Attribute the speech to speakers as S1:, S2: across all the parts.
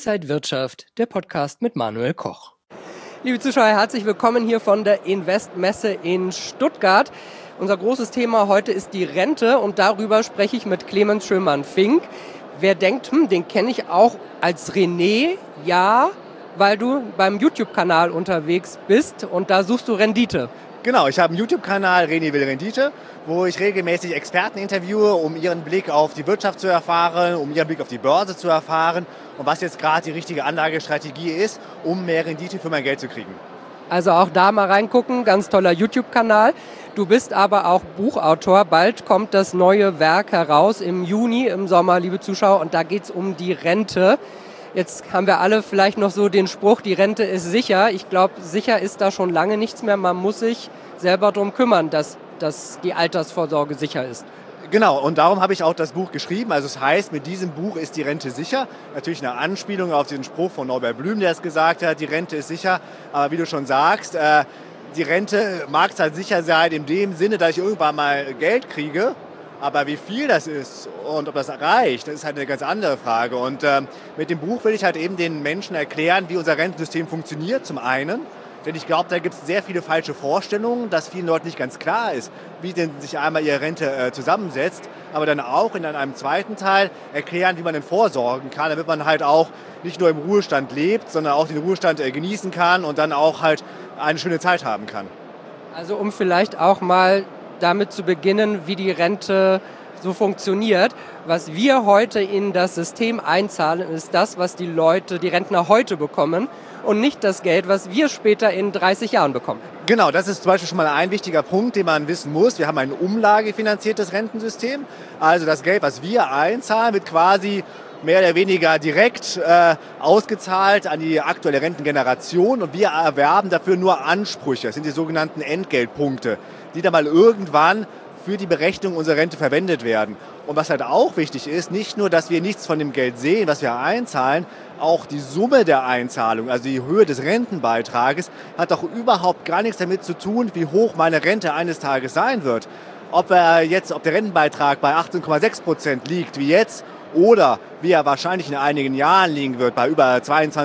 S1: Inside Wirtschaft, der Podcast mit Manuel Koch. Liebe Zuschauer, herzlich willkommen hier von der Investmesse in Stuttgart. Unser großes Thema heute ist die Rente und darüber spreche ich mit Clemens Schömann-Fink. Wer denkt, den kenne ich auch als René, ja, weil du beim YouTube-Kanal unterwegs bist und da suchst du Rendite.
S2: Genau, ich habe einen YouTube-Kanal, René will Rendite, wo ich regelmäßig Experten interviewe, um ihren Blick auf die Wirtschaft zu erfahren, um ihren Blick auf die Börse zu erfahren und was jetzt gerade die richtige Anlagestrategie ist, um mehr Rendite für mein Geld zu kriegen.
S1: Also auch da mal reingucken, ganz toller YouTube-Kanal. Du bist aber auch Buchautor. Bald kommt das neue Werk heraus im Juni, im Sommer, liebe Zuschauer, und da geht es um die Rente. Jetzt haben wir alle vielleicht noch so den Spruch, die Rente ist sicher. Ich glaube, sicher ist da schon lange nichts mehr. Man muss sich selber darum kümmern, dass die Altersvorsorge sicher ist.
S2: Genau, und darum habe ich auch das Buch geschrieben. Also es heißt, mit diesem Buch ist die Rente sicher. Natürlich eine Anspielung auf den Spruch von Norbert Blüm, der es gesagt hat, die Rente ist sicher. Aber wie du schon sagst, die Rente mag zwar sicher sein in dem Sinne, dass ich irgendwann mal Geld kriege, aber wie viel das ist und ob das reicht, das ist halt eine ganz andere Frage. Und mit dem Buch will ich halt eben den Menschen erklären, wie unser Rentensystem funktioniert, zum einen. Denn ich glaube, da gibt es sehr viele falsche Vorstellungen, dass vielen Leuten nicht ganz klar ist, wie denn sich einmal ihre Rente zusammensetzt. Aber dann auch in einem zweiten Teil erklären, wie man denn vorsorgen kann, damit man halt auch nicht nur im Ruhestand lebt, sondern auch den Ruhestand genießen kann und dann auch halt eine schöne Zeit haben kann.
S1: Also um vielleicht auch mal damit zu beginnen, wie die Rente so funktioniert. Was wir heute in das System einzahlen, ist das, was die Rentner heute bekommen und nicht das Geld, was wir später in 30 Jahren bekommen.
S2: Genau, das ist zum Beispiel schon mal ein wichtiger Punkt, den man wissen muss. Wir haben ein umlagefinanziertes Rentensystem. Also das Geld, was wir einzahlen, wird quasi mehr oder weniger direkt ausgezahlt an die aktuelle Rentengeneration und wir erwerben dafür nur Ansprüche. Das sind die sogenannten Entgeltpunkte, die dann mal irgendwann für die Berechnung unserer Rente verwendet werden. Und was halt auch wichtig ist, nicht nur, dass wir nichts von dem Geld sehen, was wir einzahlen, auch die Summe der Einzahlung, also die Höhe des Rentenbeitrages, hat doch überhaupt gar nichts damit zu tun, wie hoch meine Rente eines Tages sein wird. Ob der Rentenbeitrag bei 18,6% liegt, wie jetzt, oder wie er wahrscheinlich in einigen Jahren liegen wird, bei über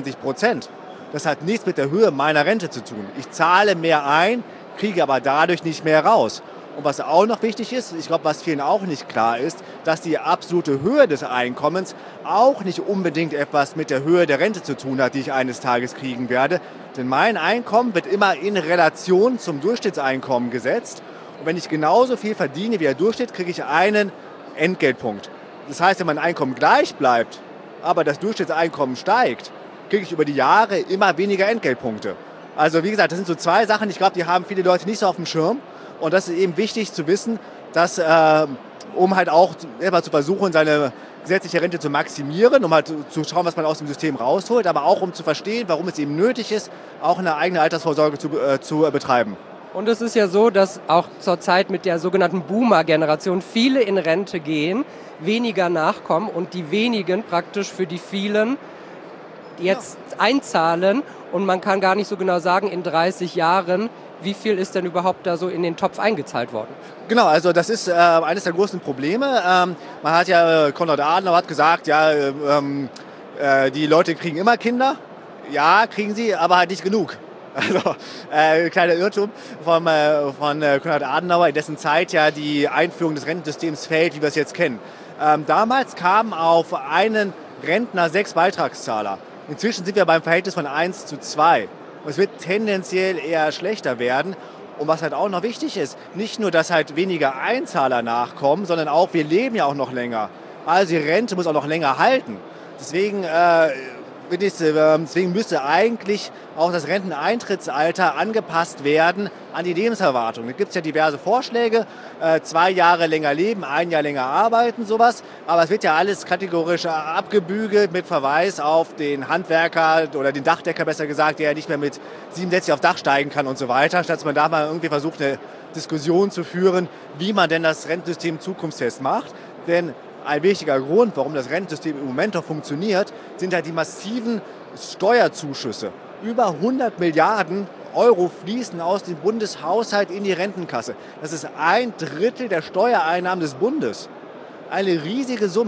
S2: 22%. Das hat nichts mit der Höhe meiner Rente zu tun. Ich zahle mehr ein, kriege aber dadurch nicht mehr raus. Und was auch noch wichtig ist, ich glaube, was vielen auch nicht klar ist, dass die absolute Höhe des Einkommens auch nicht unbedingt etwas mit der Höhe der Rente zu tun hat, die ich eines Tages kriegen werde. Denn mein Einkommen wird immer in Relation zum Durchschnittseinkommen gesetzt. Und wenn ich genauso viel verdiene wie der Durchschnitt, kriege ich einen Entgeltpunkt. Das heißt, wenn mein Einkommen gleich bleibt, aber das Durchschnittseinkommen steigt, kriege ich über die Jahre immer weniger Entgeltpunkte. Also wie gesagt, das sind so zwei Sachen, ich glaube, die haben viele Leute nicht so auf dem Schirm. Und das ist eben wichtig zu wissen, dass, um halt auch selber zu versuchen, seine gesetzliche Rente zu maximieren, um halt zu schauen, was man aus dem System rausholt, aber auch um zu verstehen, warum es eben nötig ist, auch eine eigene Altersvorsorge zu betreiben.
S1: Und es ist ja so, dass auch zurzeit mit der sogenannten Boomer-Generation viele in Rente gehen, weniger nachkommen und die wenigen praktisch für die vielen jetzt einzahlen. Und man kann gar nicht so genau sagen, in 30 Jahren, wie viel ist denn überhaupt da so in den Topf eingezahlt worden?
S2: Genau, also das ist eines der großen Probleme. Man hat ja, Konrad Adenauer hat gesagt, ja, die Leute kriegen immer Kinder. Ja, kriegen sie, aber halt nicht genug. Also kleiner Irrtum von Konrad Adenauer, in dessen Zeit ja die Einführung des Rentensystems fällt, wie wir es jetzt kennen. Damals kamen auf einen Rentner 6 Beitragszahler. Inzwischen sind wir beim Verhältnis von 1:2. Und es wird tendenziell eher schlechter werden. Und was halt auch noch wichtig ist, nicht nur, dass halt weniger Einzahler nachkommen, sondern auch, wir leben ja auch noch länger. Also die Rente muss auch noch länger halten. Deswegen müsste eigentlich auch das Renteneintrittsalter angepasst werden an die Lebenserwartung. Da gibt es ja diverse Vorschläge, 2 Jahre länger leben, 1 Jahr länger arbeiten, sowas. Aber es wird ja alles kategorisch abgebügelt mit Verweis auf den Handwerker oder den Dachdecker, besser gesagt, der ja nicht mehr mit 67 aufs Dach steigen kann und so weiter, statt dass man da mal irgendwie versucht, eine Diskussion zu führen, wie man denn das Rentensystem zukunftsfest macht. Denn ein wichtiger Grund, warum das Rentensystem im Moment noch funktioniert, sind halt die massiven Steuerzuschüsse. Über 100 Milliarden Euro fließen aus dem Bundeshaushalt in die Rentenkasse. Das ist 1/3 der Steuereinnahmen des Bundes. Eine riesige Summe,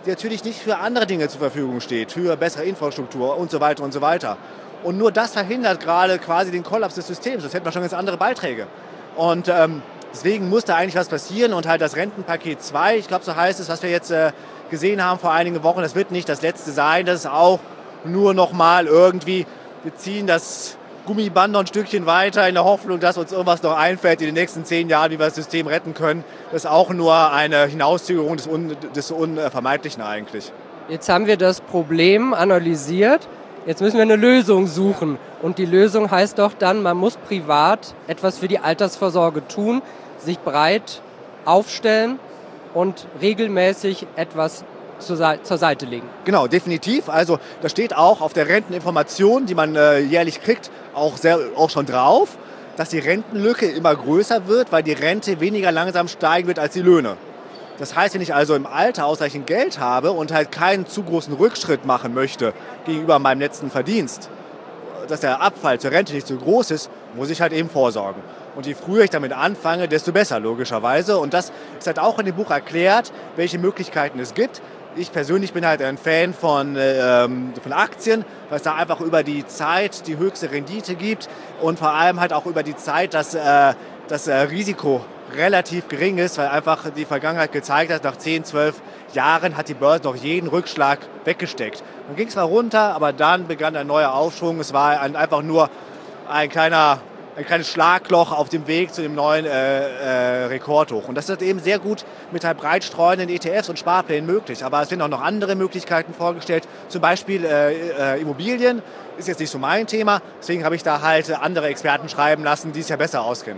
S2: die natürlich nicht für andere Dinge zur Verfügung steht, für bessere Infrastruktur und so weiter und so weiter. Und nur das verhindert gerade quasi den Kollaps des Systems. Das hätten wir schon ganz andere Beiträge. Und deswegen muss da eigentlich was passieren. Und halt das Rentenpaket 2, ich glaube, so heißt es, was wir jetzt gesehen haben vor einigen Wochen, das wird nicht das letzte sein. Das ist auch nur noch mal irgendwie, wir ziehen das Gummiband noch ein Stückchen weiter in der Hoffnung, dass uns irgendwas noch einfällt in den nächsten 10 Jahren, wie wir das System retten können. Das ist auch nur eine Hinauszögerung des Unvermeidlichen eigentlich.
S1: Jetzt haben wir das Problem analysiert. Jetzt müssen wir eine Lösung suchen. Und die Lösung heißt doch dann, man muss privat etwas für die Altersvorsorge tun, sich breit aufstellen und regelmäßig etwas zur Seite legen.
S2: Genau, definitiv. Also das steht auch auf der Renteninformation, die man jährlich kriegt, auch schon drauf, dass die Rentenlücke immer größer wird, weil die Rente weniger langsam steigen wird als die Löhne. Das heißt, wenn ich also im Alter ausreichend Geld habe und halt keinen zu großen Rückschritt machen möchte gegenüber meinem letzten Verdienst, dass der Abfall zur Rente nicht so groß ist, muss ich halt eben vorsorgen. Und je früher ich damit anfange, desto besser logischerweise. Und das ist halt auch in dem Buch erklärt, welche Möglichkeiten es gibt. Ich persönlich bin halt ein Fan von Aktien, weil es da einfach über die Zeit die höchste Rendite gibt und vor allem halt auch über die Zeit das Risiko relativ gering ist, weil einfach die Vergangenheit gezeigt hat, nach 10, 12 Jahren hat die Börse noch jeden Rückschlag weggesteckt. Dann ging es mal runter, aber dann begann ein neuer Aufschwung. Es war einfach nur ein kleines Schlagloch auf dem Weg zu dem neuen Rekordhoch. Und das ist eben sehr gut mit halt breit streuenden ETFs und Sparplänen möglich. Aber es werden auch noch andere Möglichkeiten vorgestellt. Zum Beispiel Immobilien ist jetzt nicht so mein Thema. Deswegen habe ich da halt andere Experten schreiben lassen, die es ja besser auskennen.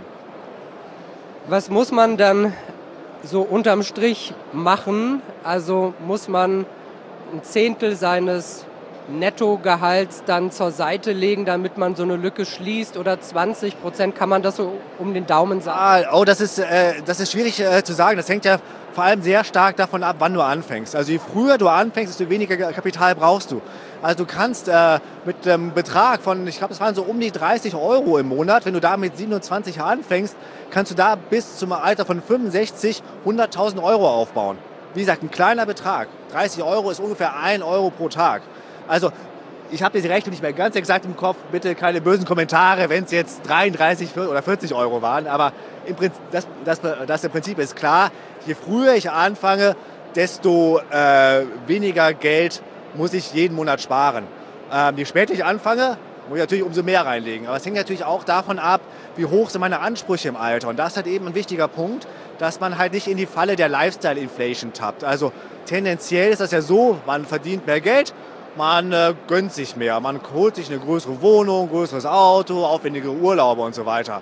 S1: Was muss man dann so unterm Strich machen? Also muss man ein Zehntel seines Nettogehalts dann zur Seite legen, damit man so eine Lücke schließt, oder 20%? Kann man das so um den Daumen sagen?
S2: Das ist schwierig zu sagen. Das hängt ja vor allem sehr stark davon ab, wann du anfängst. Also je früher du anfängst, desto weniger Kapital brauchst du. Also du kannst mit einem Betrag von, ich glaube, es waren so um die 30 € im Monat, wenn du da mit 27 anfängst, kannst du da bis zum Alter von 65 100.000 € aufbauen. Wie gesagt, ein kleiner Betrag. 30 € ist ungefähr 1 € pro Tag. Also ich habe die Rechnung nicht mehr ganz exakt im Kopf, bitte keine bösen Kommentare, wenn es jetzt 33 oder 40 € waren, aber im Prinzip, das Prinzip ist klar, je früher ich anfange, desto weniger Geld muss ich jeden Monat sparen. Je später ich anfange, muss ich natürlich umso mehr reinlegen. Aber es hängt natürlich auch davon ab, wie hoch sind meine Ansprüche im Alter. Und das ist halt eben ein wichtiger Punkt, dass man halt nicht in die Falle der Lifestyle-Inflation tappt. Also tendenziell ist das ja so, man verdient mehr Geld, man gönnt sich mehr, man holt sich eine größere Wohnung, größeres Auto, aufwendige Urlaube und so weiter.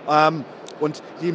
S2: Und je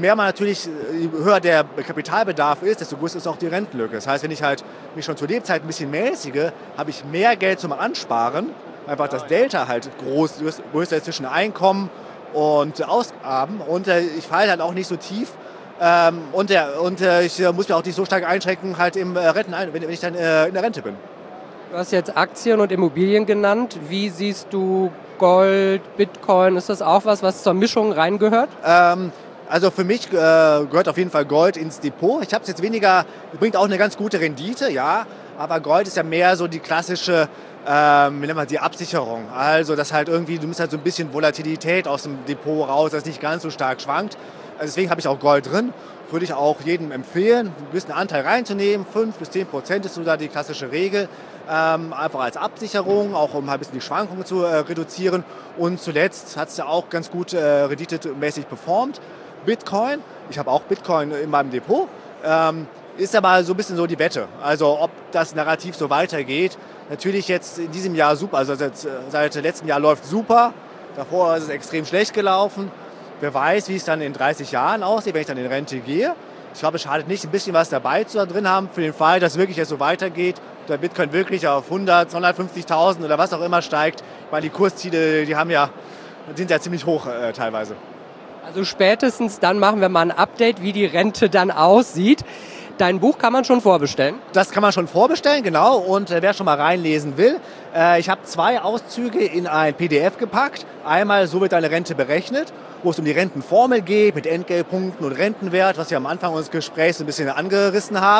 S2: höher der Kapitalbedarf ist, desto größer ist auch die Rentenlücke. Das heißt, wenn ich halt mich schon zur Lebzeit ein bisschen mäßige, habe ich mehr Geld zum Ansparen, einfach das Delta halt größer ist zwischen Einkommen und Ausgaben, und ich falle dann auch nicht so tief und ich muss mich auch nicht so stark einschränken halt im wenn ich dann in der Rente bin.
S1: Du hast jetzt Aktien und Immobilien genannt. Wie siehst du Gold, Bitcoin? Ist das auch was zur Mischung reingehört?
S2: Also für mich gehört auf jeden Fall Gold ins Depot. Ich habe es jetzt weniger, bringt auch eine ganz gute Rendite, ja. Aber Gold ist ja mehr so die klassische, wie nennt man die Absicherung. Also das halt irgendwie, du musst halt so ein bisschen Volatilität aus dem Depot raus, das nicht ganz so stark schwankt. Also deswegen habe ich auch Gold drin. Würde ich auch jedem empfehlen, einen gewissen Anteil reinzunehmen. 5-10% ist so da die klassische Regel. Einfach als Absicherung, auch um ein bisschen die Schwankungen zu reduzieren. Und zuletzt hat es ja auch ganz gut renditemäßig performt. Bitcoin, ich habe auch Bitcoin in meinem Depot, ist aber so ein bisschen so die Wette. Also ob das Narrativ so weitergeht. Natürlich jetzt in diesem Jahr super, also seit letztem Jahr läuft super. Davor ist es extrem schlecht gelaufen. Wer weiß, wie es dann in 30 Jahren aussieht, wenn ich dann in Rente gehe. Ich glaube, es schadet nicht, ein bisschen was dabei zu drin haben, für den Fall, dass wirklich jetzt so weitergeht, der Bitcoin wirklich auf 100, 250.000 oder was auch immer steigt. Weil die Kursziele, sind ja ziemlich hoch teilweise.
S1: Also spätestens dann machen wir mal ein Update, wie die Rente dann aussieht. Dein Buch kann man schon vorbestellen?
S2: Das kann man schon vorbestellen, genau. Und wer schon mal reinlesen will, ich habe 2 Auszüge in ein PDF gepackt. Einmal, so wird deine Rente berechnet, wo es um die Rentenformel geht, mit Entgeltpunkten und Rentenwert, was wir am Anfang unseres Gesprächs ein bisschen angerissen haben.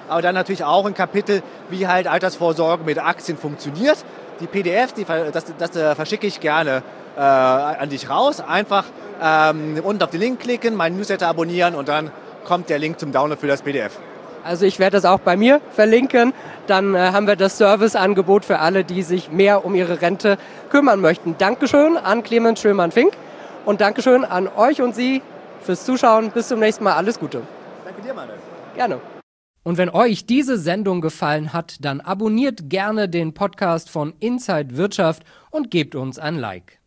S2: aber dann natürlich auch ein Kapitel, wie halt Altersvorsorge mit Aktien funktioniert. Die PDF, das verschicke ich gerne an dich raus. Einfach unten auf den Link klicken, meinen Newsletter abonnieren und dann kommt der Link zum Download für das PDF.
S1: Also ich werde das auch bei mir verlinken. Dann haben wir das Serviceangebot für alle, die sich mehr um ihre Rente kümmern möchten. Dankeschön an Clemens Schöllmann-Fink und Dankeschön an euch und Sie fürs Zuschauen. Bis zum nächsten Mal. Alles Gute.
S2: Danke dir, Manuel.
S1: Gerne. Und wenn euch diese Sendung gefallen hat, dann abonniert gerne den Podcast von Inside Wirtschaft und gebt uns ein Like.